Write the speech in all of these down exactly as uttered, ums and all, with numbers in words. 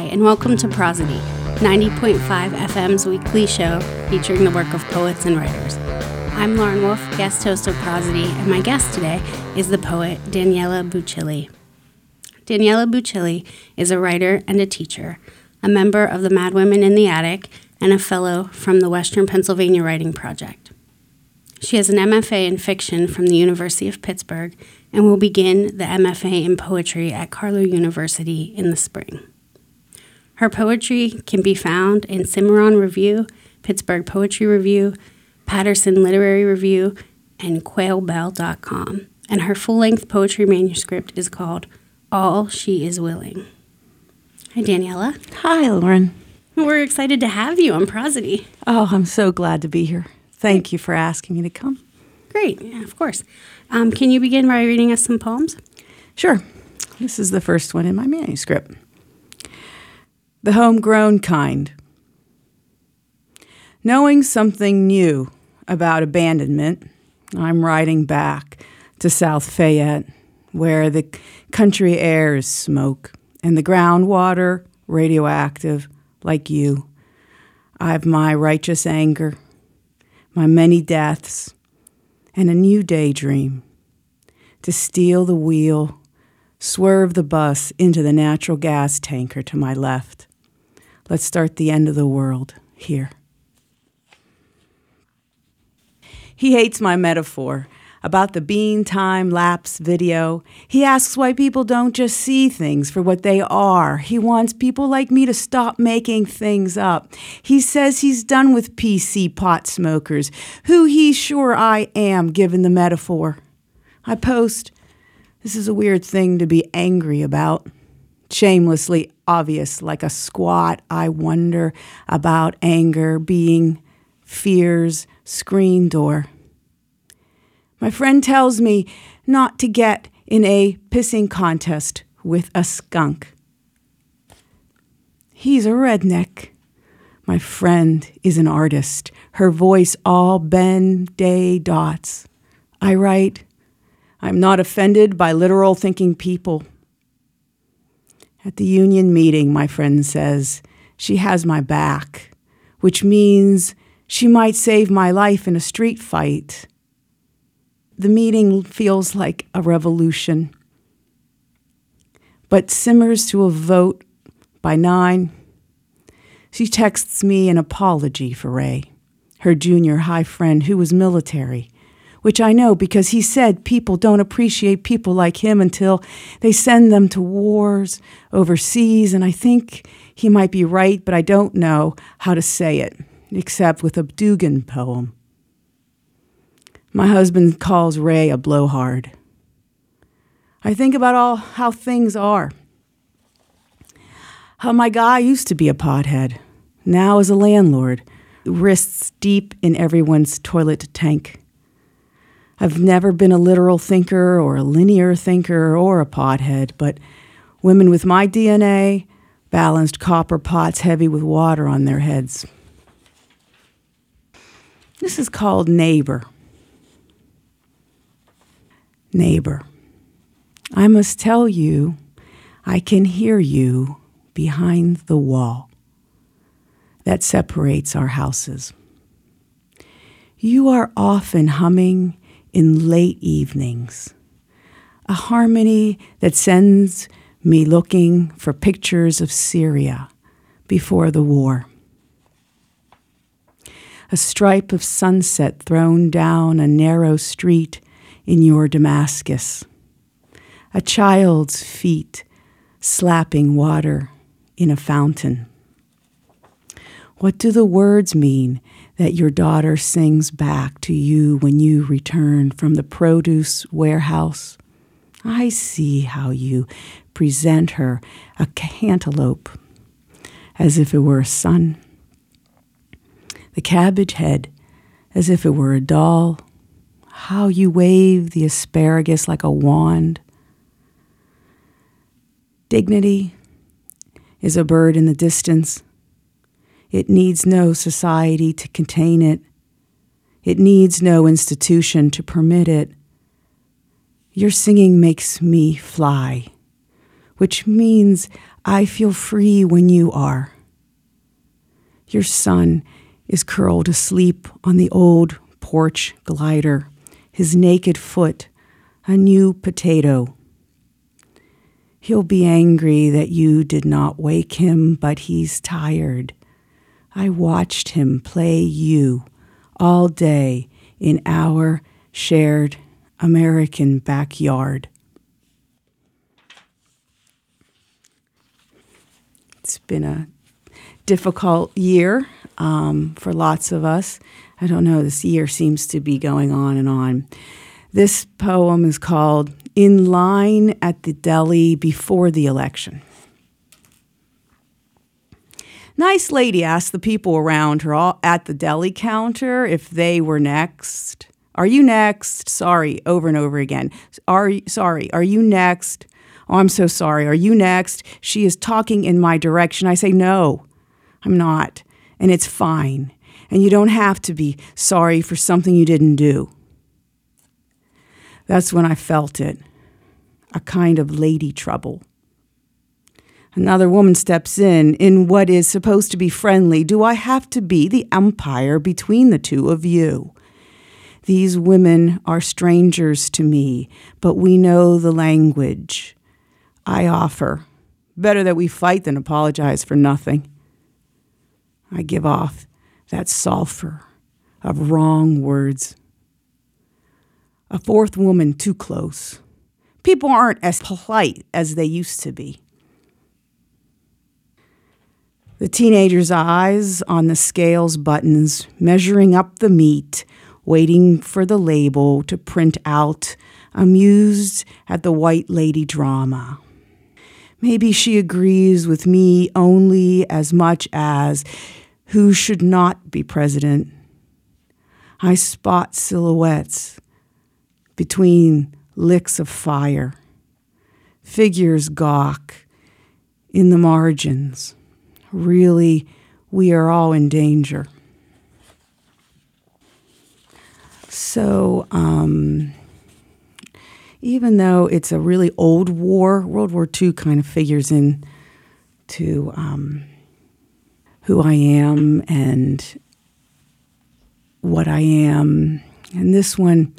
and welcome to Prosody, ninety point five F M's weekly show featuring the work of poets and writers. I'm Lauren Wolf, guest host of Prosody, and my guest today is the poet Daniela Buccilli. Daniela Buccilli is a writer and a teacher, a member of the Mad Women in the Attic, and a fellow from the Western Pennsylvania Writing Project. She has an M F A in fiction from the University of Pittsburgh and will begin the M F A in poetry at Carlow University in the spring. Her poetry can be found in Cimarron Review, Pittsburgh Poetry Review, Patterson Literary Review, and quail bell dot com. And her full-length poetry manuscript is called All She Is Willing. Hi, Daniela. Hi, Lauren. We're excited to have you on Prosody. Oh, I'm so glad to be here. Thank you for asking me to come. Great. Yeah, of course. Um, can you begin by reading us some poems? Sure. This is the first one in my manuscript. The Homegrown Kind. Knowing something new about abandonment, I'm riding back to South Fayette, where the country air is smoke and the groundwater radioactive like you. I've my righteous anger, my many deaths, and a new daydream to steal the wheel, swerve the bus into the natural gas tanker to my left. Let's start the end of the world here. He hates my metaphor about the bean time lapse video. He asks why people don't just see things for what they are. He wants people like me to stop making things up. He says he's done with P C pot smokers, who he's sure I am given the metaphor. I post, this is a weird thing to be angry about. Shamelessly obvious, like a squat, I wonder about anger being fear's screen door. My friend tells me not to get in a pissing contest with a skunk. He's a redneck. My friend is an artist, her voice all Ben-Day dots. I write, I'm not offended by literal thinking people. At the union meeting, my friend says, she has my back, which means she might save my life in a street fight. The meeting feels like a revolution, but simmers to a vote by nine. She texts me an apology for Ray, her junior high friend who was military, which I know because he said people don't appreciate people like him until they send them to wars overseas, and I think he might be right, but I don't know how to say it, except with a Dugan poem. My husband calls Ray a blowhard. I think about all how things are. How my guy used to be a pothead, now is a landlord, wrists deep in everyone's toilet tank. I've never been a literal thinker or a linear thinker or a pothead, but women with my D N A balanced copper pots heavy with water on their heads. This is called Neighbor. Neighbor, I must tell you, I can hear you behind the wall that separates our houses. You are often humming in late evenings, a harmony that sends me looking for pictures of Syria before the war. A stripe of sunset thrown down a narrow street in your Damascus, a child's feet slapping water in a fountain. What do the words mean that your daughter sings back to you when you return from the produce warehouse? I see how you present her a cantaloupe as if it were a son, the cabbage head as if it were a doll, how you wave the asparagus like a wand. Dignity is a bird in the distance. It needs no society to contain it. It needs no institution to permit it. Your singing makes me fly, which means I feel free when you are. Your son is curled asleep on the old porch glider, his naked foot a new potato. He'll be angry that you did not wake him, but he's tired. I watched him play you all day in our shared American backyard. It's been a difficult year um, for lots of us. I don't know, this year seems to be going on and on. This poem is called In Line at the Deli Before the Election. Nice lady asked the people around her all at the deli counter if they were next. Are you next? Sorry, over and over again. Are sorry, are you next? Oh, I'm so sorry. Are you next? She is talking in my direction. I say, no, I'm not. And it's fine. And you don't have to be sorry for something you didn't do. That's when I felt it, a kind of lady trouble. Another woman steps in, in what is supposed to be friendly. Do I have to be the umpire between the two of you? These women are strangers to me, but we know the language. I offer, better that we fight than apologize for nothing. I give off that sulfur of wrong words. A fourth woman too close. People aren't as polite as they used to be. The teenager's eyes on the scales buttons, measuring up the meat, waiting for the label to print out, amused at the white lady drama. Maybe she agrees with me only as much as who should not be president. I spot silhouettes between licks of fire, figures gawk in the margins. Really, we are all in danger. So, um, even though it's a really old war, World War Two kind of figures in to um, who I am and what I am. And this one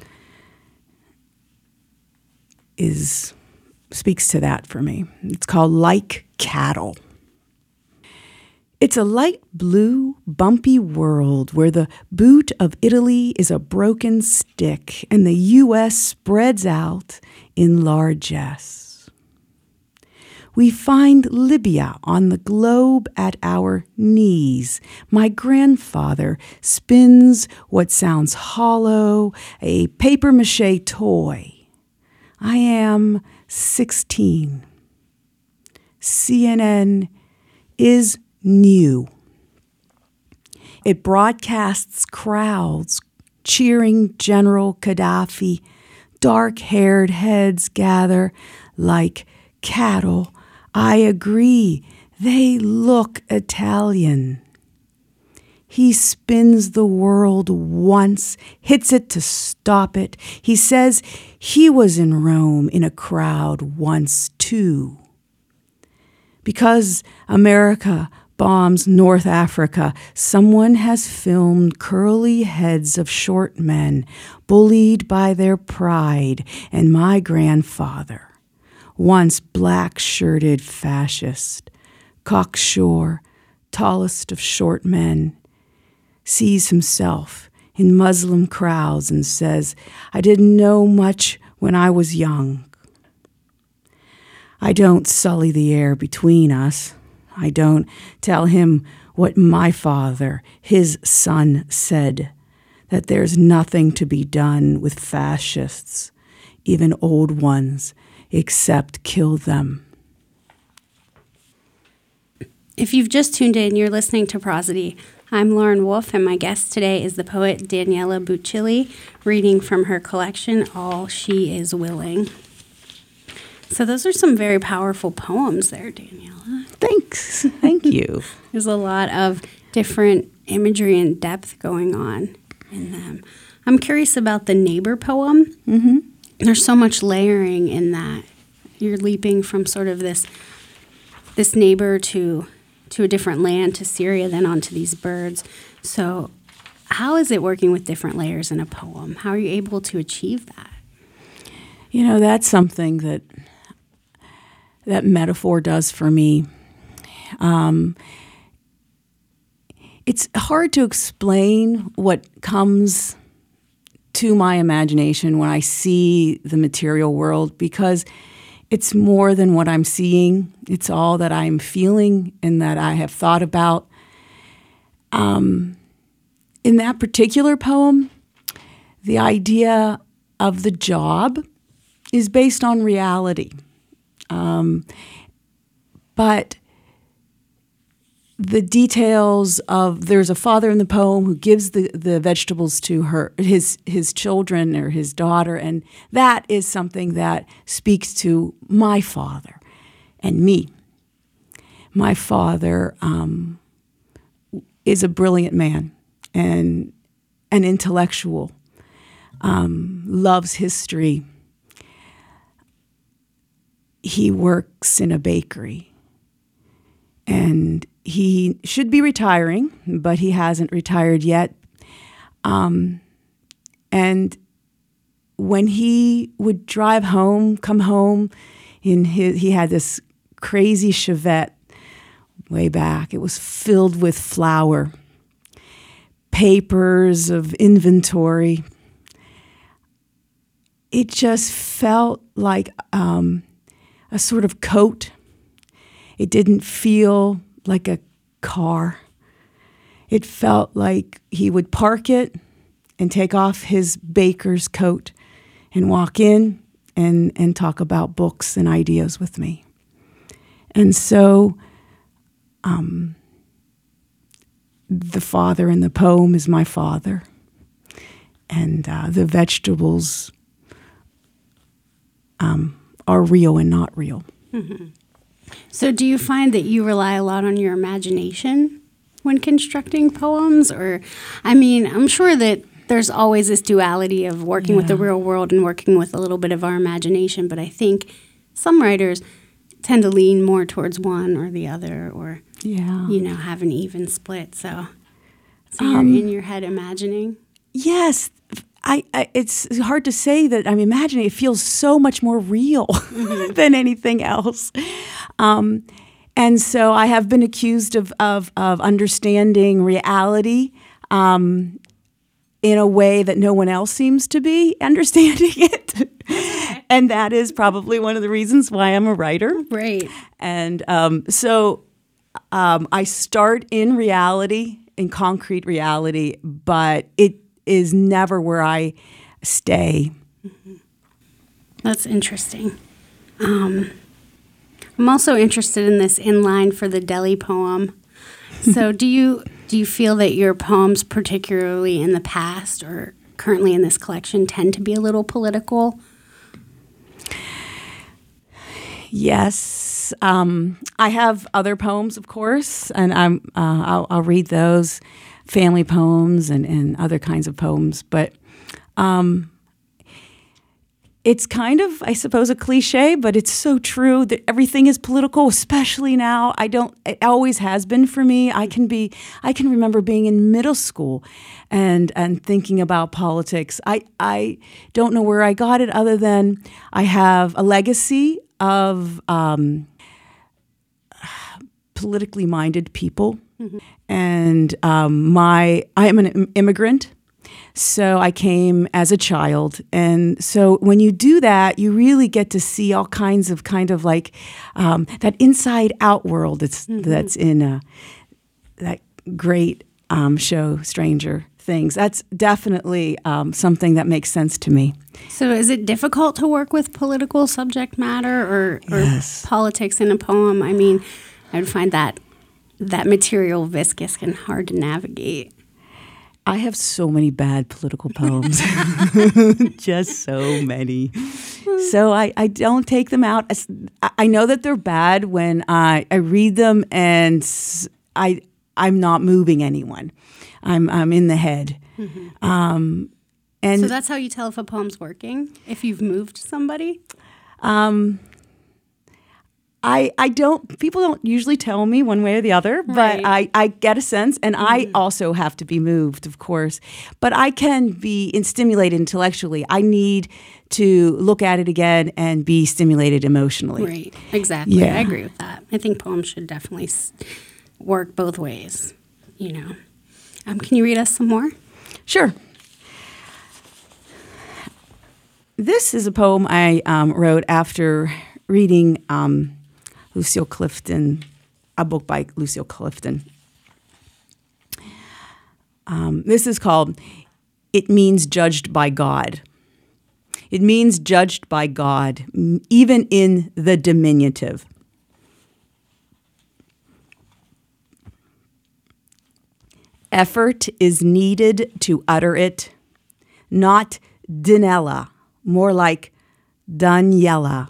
is speaks to that for me. It's called Like Cattle. It's a light blue, bumpy world where the boot of Italy is a broken stick and the U S spreads out in largesse. We find Libya on the globe at our knees. My grandfather spins what sounds hollow, a papier-mâché toy. I am sixteen. C N N is new. It broadcasts crowds cheering General Gaddafi. Dark-haired heads gather like cattle. I agree, they look Italian. He spins the world once, hits it to stop it. He says he was in Rome in a crowd once too. Because America bombs North Africa, someone has filmed curly heads of short men bullied by their pride, and my grandfather, once black-shirted fascist, cocksure, tallest of short men, sees himself in Muslim crowds and says, I didn't know much when I was young. I don't sully the air between us. I don't tell him what my father, his son, said, that there's nothing to be done with fascists, even old ones, except kill them. If you've just tuned in, you're listening to Prosody. I'm Lauren Wolf, and my guest today is the poet Daniela Buccilli, reading from her collection, All She Is Willing. So those are some very powerful poems there, Daniela. Thanks. Thank you. There's a lot of different imagery and depth going on in them. I'm curious about the neighbor poem. Mm-hmm. There's so much layering in that. You're leaping from sort of this this neighbor to to a different land, to Syria, then onto these birds. So how is it working with different layers in a poem? How are you able to achieve that? You know, that's something that that metaphor does for me. Um, it's hard to explain what comes to my imagination when I see the material world, because it's more than what I'm seeing. It's all that I'm feeling and that I have thought about. Um, in that particular poem, the idea of the job is based on reality. Um, but the details of, there's a father in the poem who gives the, the vegetables to her, his his children or his daughter, and that is something that speaks to my father and me. My father um, is a brilliant man and an intellectual, um, loves history. He works in a bakery, and he should be retiring, but he hasn't retired yet. Um, and when he would drive home, come home, in his, he had this crazy Chevette way back. It was filled with flour, papers of inventory. It just felt like um, a sort of coat. It didn't feel like a car. It felt like he would park it and take off his baker's coat and walk in and, and talk about books and ideas with me. And so um, the father in the poem is my father, and uh, the vegetables um, are real and not real. Mm-hmm. So do you find that you rely a lot on your imagination when constructing poems? Or, I mean, I'm sure that there's always this duality of working yeah. with the real world and working with a little bit of our imagination, but I think some writers tend to lean more towards one or the other, or, yeah. you know, have an even split. So, so you're um, in your head imagining? Yes. I, I, it's hard to say that I'm imagining. It feels so much more real mm-hmm. than anything else. Um, and so I have been accused of, of, of understanding reality um, in a way that no one else seems to be understanding it. Okay. And that is probably one of the reasons why I'm a writer. Right. And um, so um, I start in reality, in concrete reality, but it is never where I stay. Mm-hmm. That's interesting. Um, I'm also interested in this inline for the Delhi poem. So do you do you feel that your poems, particularly in the past or currently in this collection, tend to be a little political? Yes. Um, I have other poems, of course, and I'm uh, I'll, I'll read those. Family poems and, and other kinds of poems. But um, it's kind of, I suppose, a cliche, but it's so true that everything is political, especially now. I don't, it always has been for me. I can be, I can remember being in middle school and and thinking about politics. I, I don't know where I got it other than I have a legacy of um, politically minded people. Mm-hmm. And um, my I am an immigrant, so I came as a child. And so when you do that, you really get to see all kinds of kind of like um, that inside out world that's, mm-hmm. that's in uh, that great um, show, Stranger Things. That's definitely um, something that makes sense to me. So is it difficult to work with political subject matter or, yes. or politics in a poem? I mean, I would find that that material viscous and hard to navigate. I have so many bad political poems, just so many. So I, I don't take them out. I know that they're bad when I, I read them and I, I'm not moving anyone. I'm, I'm in the head. Mm-hmm. Um, and so that's how you tell if a poem's working? If you've moved somebody? Um, I, I don't, people don't usually tell me one way or the other, but Right. I, I get a sense, and Mm-hmm. I also have to be moved, of course. But I can be in- stimulated intellectually. I need to look at it again and be stimulated emotionally. Right, exactly. Yeah. I agree with that. I think poems should definitely s- work both ways, you know. Um, can you read us some more? Sure. This is a poem I um, wrote after reading um, Lucille Clifton, a book by Lucille Clifton. Um, this is called It Means Judged by God. It means judged by God, m- even in the diminutive. Effort is needed to utter it, not Danella, more like Daniela.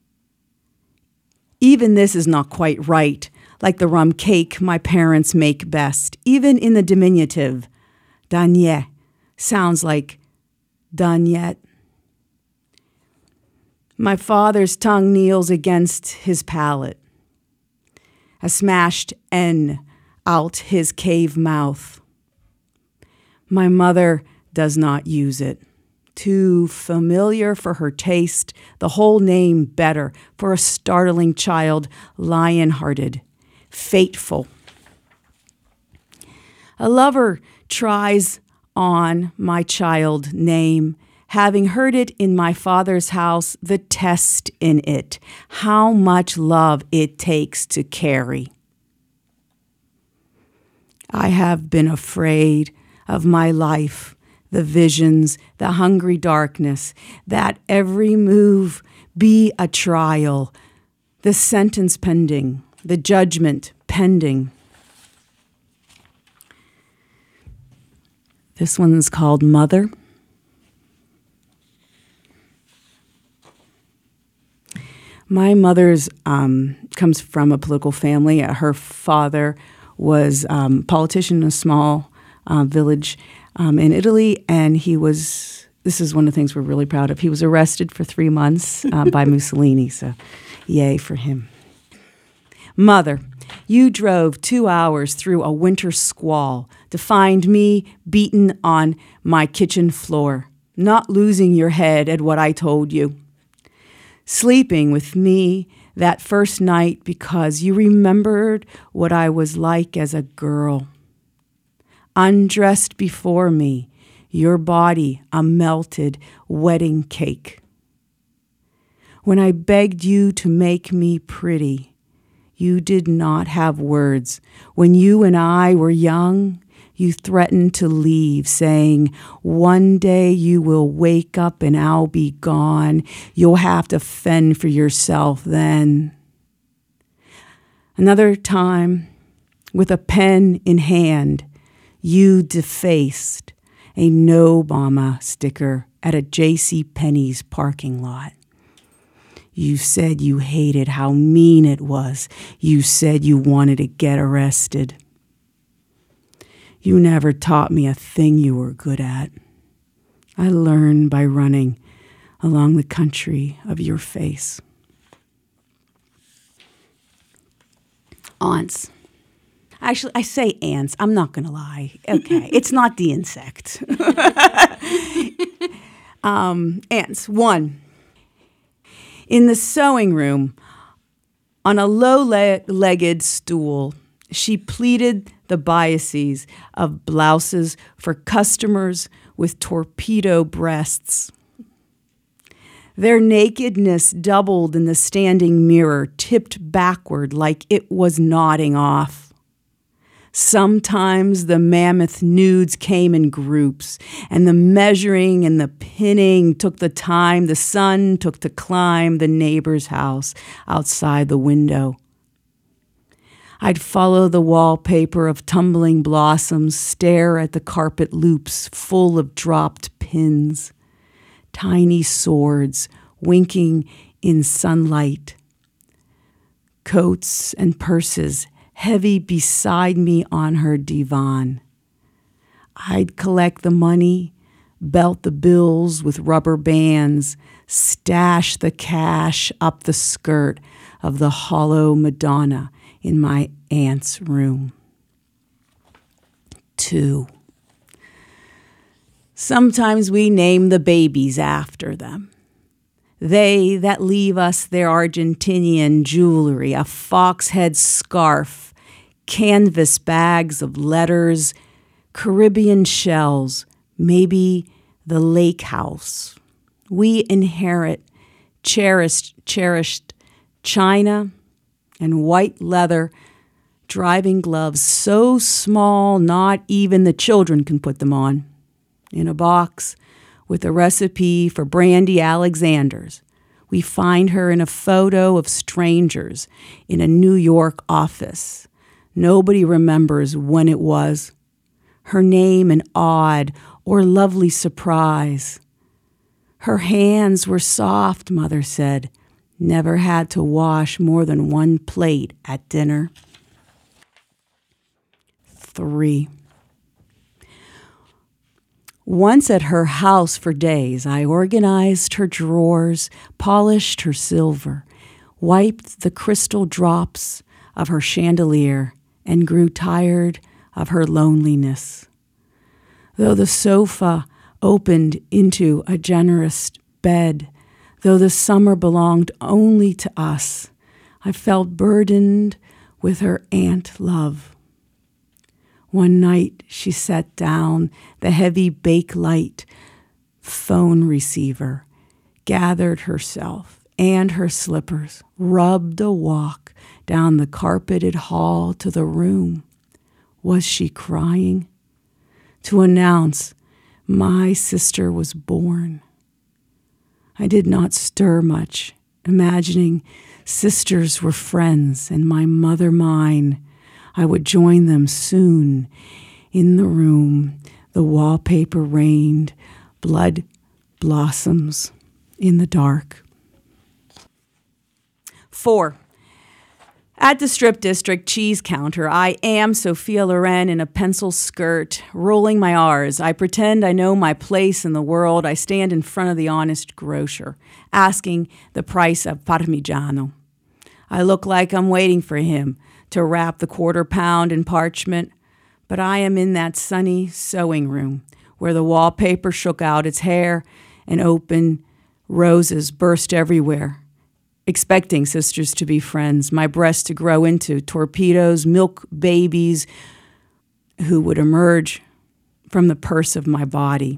Even this is not quite right, like the rum cake my parents make best. Even in the diminutive, Danier sounds like Daniette. My father's tongue kneels against his palate, a smashed N out his cave mouth. My mother does not use it. Too familiar for her taste, the whole name better for a startling child, lion-hearted, fateful. A lover tries on my child name, having heard it in my father's house, the test in it, how much love it takes to carry. I have been afraid of my life, the visions, the hungry darkness, that every move be a trial, the sentence pending, the judgment pending. This one's called Mother. My mother's um, comes from a political family. Her father was um, a politician in a small uh, village um, in Italy, and he was, this is one of the things we're really proud of, he was arrested for three months uh, by Mussolini, so yay for him. Mother, you drove two hours through a winter squall to find me beaten on my kitchen floor, not losing your head at what I told you. Sleeping with me that first night because you remembered what I was like as a girl. Undressed before me, your body a melted wedding cake. When I begged you to make me pretty, you did not have words. When you and I were young, you threatened to leave, saying, one day you will wake up and I'll be gone. You'll have to fend for yourself then. Another time, with a pen in hand, you defaced a No Obama sticker at a J C Penney's parking lot. You said you hated how mean it was. You said you wanted to get arrested. You never taught me a thing you were good at. I learned by running along the country of your face. Ants. Actually, I say ants. I'm not going to lie. Okay, it's not the insect. um, ants. One. In the sewing room, on a low-legged stool, she pleaded the biases of blouses for customers with torpedo breasts. Their nakedness doubled in the standing mirror, tipped backward like it was nodding off. Sometimes the mammoth nudes came in groups, and the measuring and the pinning took the time the sun took to climb the neighbor's house outside the window. I'd follow the wallpaper of tumbling blossoms, stare at the carpet loops full of dropped pins, tiny swords winking in sunlight, coats and purses heavy beside me on her divan. I'd collect the money, belt the bills with rubber bands, stash the cash up the skirt of the hollow Madonna in my aunt's room. Two. Sometimes we name the babies after them. They that leave us their Argentinian jewelry, a fox head scarf, canvas bags of letters, Caribbean shells, maybe the lake house. We inherit cherished, cherished china and white leather driving gloves so small not even the children can put them on. In a box with a recipe for Brandy Alexander's. We find her in a photo of strangers in a New York office. Nobody remembers when it was. Her name an odd or lovely surprise. Her hands were soft, Mother said. Never had to wash more than one plate at dinner. Three. Once at her house for days, I organized her drawers, polished her silver, wiped the crystal drops of her chandelier, and grew tired of her loneliness. Though the sofa opened into a generous bed, though the summer belonged only to us, I felt burdened with her aunt love. One night she set down the heavy Bakelite phone receiver, gathered herself and her slippers, rubbed a walk down the carpeted hall to the room. Was she crying? To announce my sister was born. I did not stir much, imagining sisters were friends and my mother mine. I would join them soon. In the room, the wallpaper rained, blood blossoms in the dark. Four. At the Strip District cheese counter, I am Sophia Loren in a pencil skirt, rolling my R's. I pretend I know my place in the world. I stand in front of the honest grocer, asking the price of Parmigiano. I look like I'm waiting for him to wrap the quarter pound in parchment, but I am in that sunny sewing room where the wallpaper shook out its hair and open roses burst everywhere, expecting sisters to be friends, my breasts to grow into torpedoes, milk babies who would emerge from the purse of my body.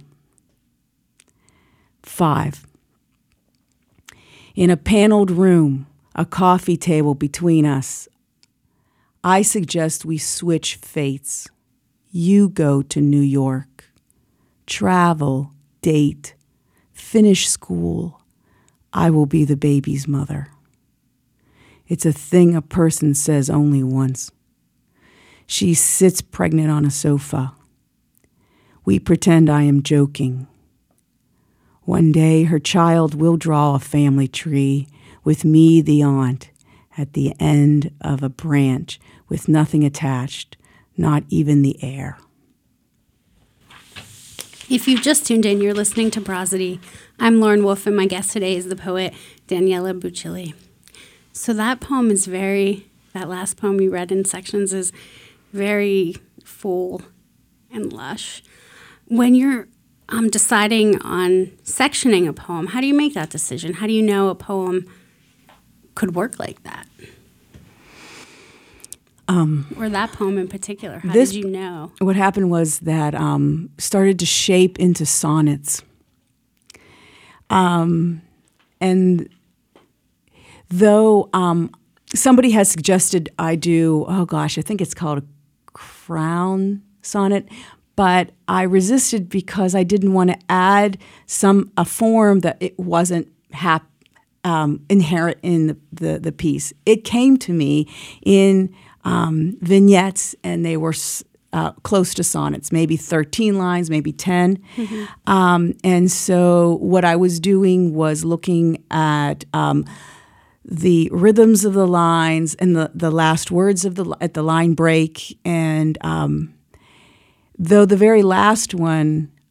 Five. In a paneled room, a coffee table between us, I suggest we switch fates. You go to New York. Travel, date, finish school. I will be the baby's mother. It's a thing a person says only once. She sits pregnant on a sofa. We pretend I am joking. One day her child will draw a family tree with me, the aunt, at the end of a branch with nothing attached, not even the air. If you've just tuned in, you're listening to Prosody. I'm Lauren Wolf, and my guest today is the poet Daniela Buccelli. So that poem is very, that last poem you read in sections is very full and lush. When you're um, deciding on sectioning a poem, how do you make that decision? How do you know a poem could work like that? Um, or that poem in particular, how this, did you know? What happened was that um, started to shape into sonnets. Um, and though um, somebody has suggested I do, oh gosh, I think it's called a crown sonnet, but I resisted because I didn't want to add some a form that it wasn't hap, um, inherent in the, the, the piece. It came to me in Um, vignettes, and they were uh, close to sonnets, maybe thirteen lines, maybe ten. Mm-hmm. Um, and so what I was doing was looking at um, the rhythms of the lines and the, the last words of the at the line break. And um, though the very last one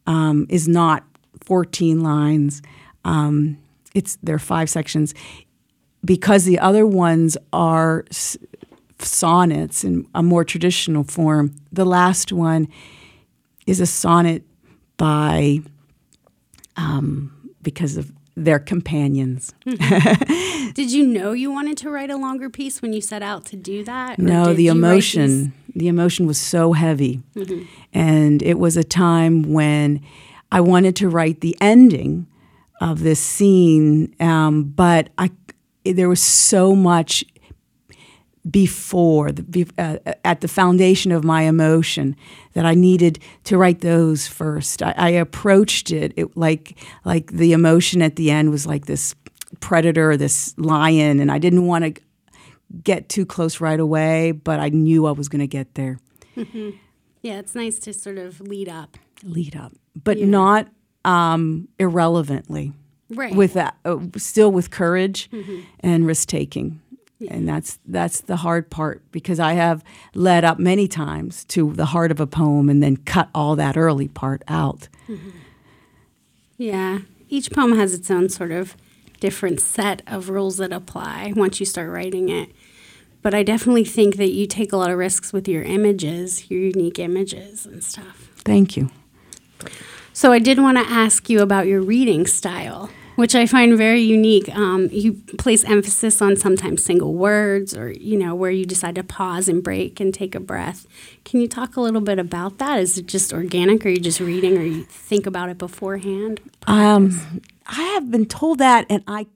um, is not fourteen lines. Um, it's there are five sections because the other ones are s- sonnets in a more traditional form. The last one is a sonnet by um, because of their companions. Mm-hmm. Did you know you wanted to write a longer piece when you set out to do that? No, the emotion, the emotion was so heavy. Mm-hmm. And it was a time when I wanted to write the ending of this scene, um, but I, there was so much before, the, uh, at the foundation of my emotion, that I needed to write those first. I, I approached it, it like like the emotion at the end was like this predator, this lion, and I didn't want to get too close right away, but I knew I was going to get there. Mm-hmm. Yeah, it's nice to sort of lead up. Lead up, but yeah. not um, irrelevantly. Right. With that, uh, still with courage mm-hmm. and risk taking. Yeah. And that's that's the hard part, because I have led up many times to the heart of a poem and then cut all that early part out. Mm-hmm. Yeah. Each poem has its own sort of different set of rules that apply once you start writing it. But I definitely think that you take a lot of risks with your images, your unique images and stuff. Thank you. So I did want to ask you about your reading style, which I find very unique. Um, you place emphasis on sometimes single words, or, you know, where you decide to pause and break and take a breath. Can you talk a little bit about that? Is it just organic, or are you just reading, or you think about it beforehand? Um, I have been told that, and I,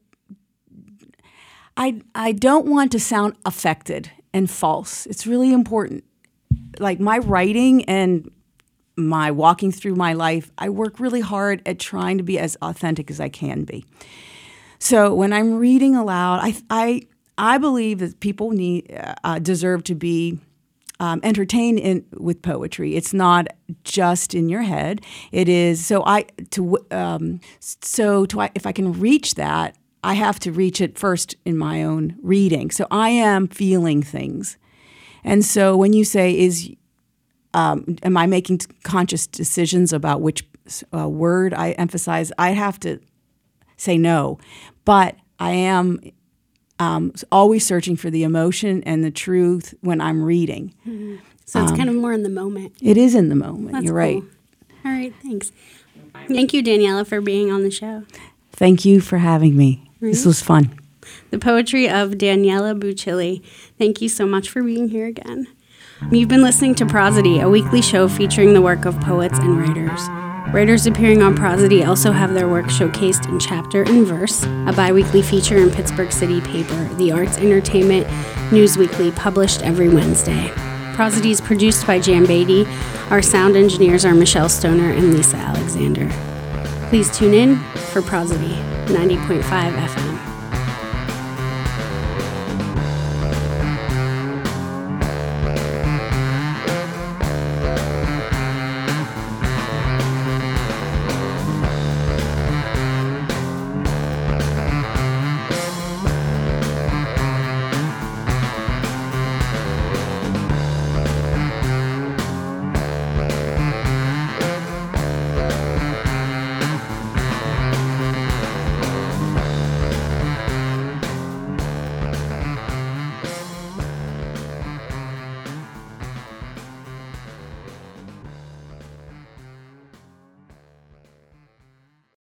I, I don't want to sound affected and false. It's really important. Like my writing and my walking through my life, I work really hard at trying to be as authentic as I can be. So when I'm reading aloud, I I, I believe that people need uh, deserve to be um, entertained in, with poetry. It's not just in your head. It is so I to um, so to I, if I can reach that, I have to reach it first in my own reading. So I am feeling things, and so when you say is Um, am I making conscious decisions about which uh, word I emphasize? I have to say no. But I am um, always searching for the emotion and the truth when I'm reading. Mm-hmm. So it's um, kind of more in the moment. It is in the moment. That's You're cool. right. All right, thanks. Thank you, Daniela, for being on the show. Thank you for having me. Right. This was fun. The poetry of Daniela Bucilli. Thank you so much for being here again. You've been listening to Prosody, a weekly show featuring the work of poets and writers. Writers appearing on Prosody also have their work showcased in Chapter and Verse, a bi-weekly feature in Pittsburgh City paper, the Arts Entertainment News Weekly, published every Wednesday. Prosody is produced by Jan Beatty. Our sound engineers are Michelle Stoner and Lisa Alexander. Please tune in for Prosody, ninety point five F M.